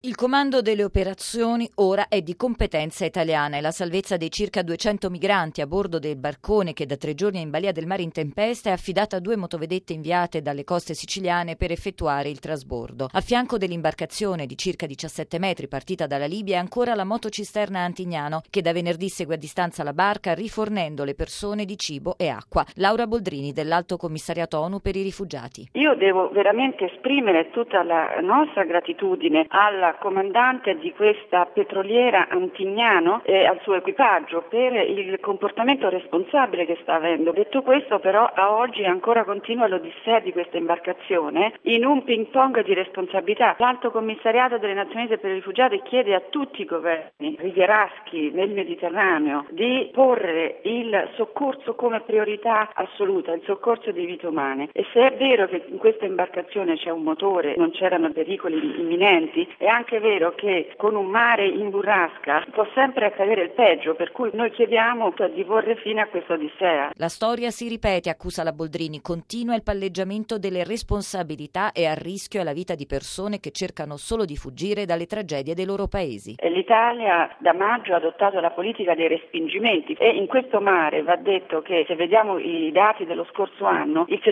Il comando delle operazioni ora è di competenza italiana e la salvezza dei circa 200 migranti a bordo del barcone che da 3 giorni è in balia del mare in tempesta è affidata a 2 motovedette inviate dalle coste siciliane per effettuare il trasbordo. A fianco dell'imbarcazione di circa 17 metri partita dalla Libia è ancora la motocisterna Antignano che da venerdì segue a distanza la barca rifornendo le persone di cibo e acqua. Laura Boldrini dell'Alto Commissariato ONU per i rifugiati. Io devo veramente esprimere tutta la nostra gratitudine alla comandante di questa petroliera Antignano e al suo equipaggio per il comportamento responsabile che sta avendo. Detto questo, però, a oggi ancora continua l'odissea di questa imbarcazione in un ping pong di responsabilità. L'Alto Commissariato delle Nazioni Unite per i rifugiati chiede a tutti i governi rivieraschi nel Mediterraneo di porre il soccorso come priorità assoluta, il soccorso di vite umane. E se è vero che in questa imbarcazione c'è un motore, non c'erano pericoli imminenti, è anche vero che con un mare in burrasca può sempre accadere il peggio, per cui noi chiediamo di porre fine a questa odissea. La storia si ripete, accusa la Boldrini, continua il palleggiamento delle responsabilità e a rischio è la vita di persone che cercano solo di fuggire dalle tragedie dei loro paesi. L'Italia da maggio ha adottato la politica dei respingimenti e in questo mare va detto che, se vediamo i dati dello scorso anno, il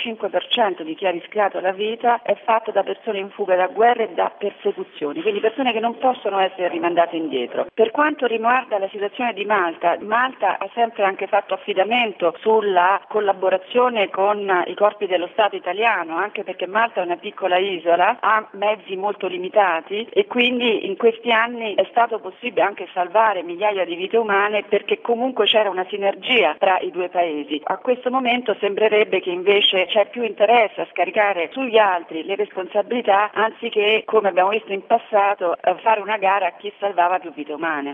75% di chi ha rischiato la vita è fatto da persone in fuga da guerre e da persecuzioni, quindi persone che non possono essere rimandate indietro. Per quanto riguarda la situazione di Malta, Malta ha sempre anche fatto affidamento sulla collaborazione con i corpi dello Stato italiano, anche perché Malta è una piccola isola, ha mezzi molto limitati e quindi in questi anni è stato possibile anche salvare migliaia di vite umane perché comunque c'era una sinergia tra i due paesi. A questo momento sembrerebbe che invece c'è più interesse a scaricare sugli altri le responsabilità anziché, come abbiamo visto in passato, fare una gara a chi salvava più vite umane.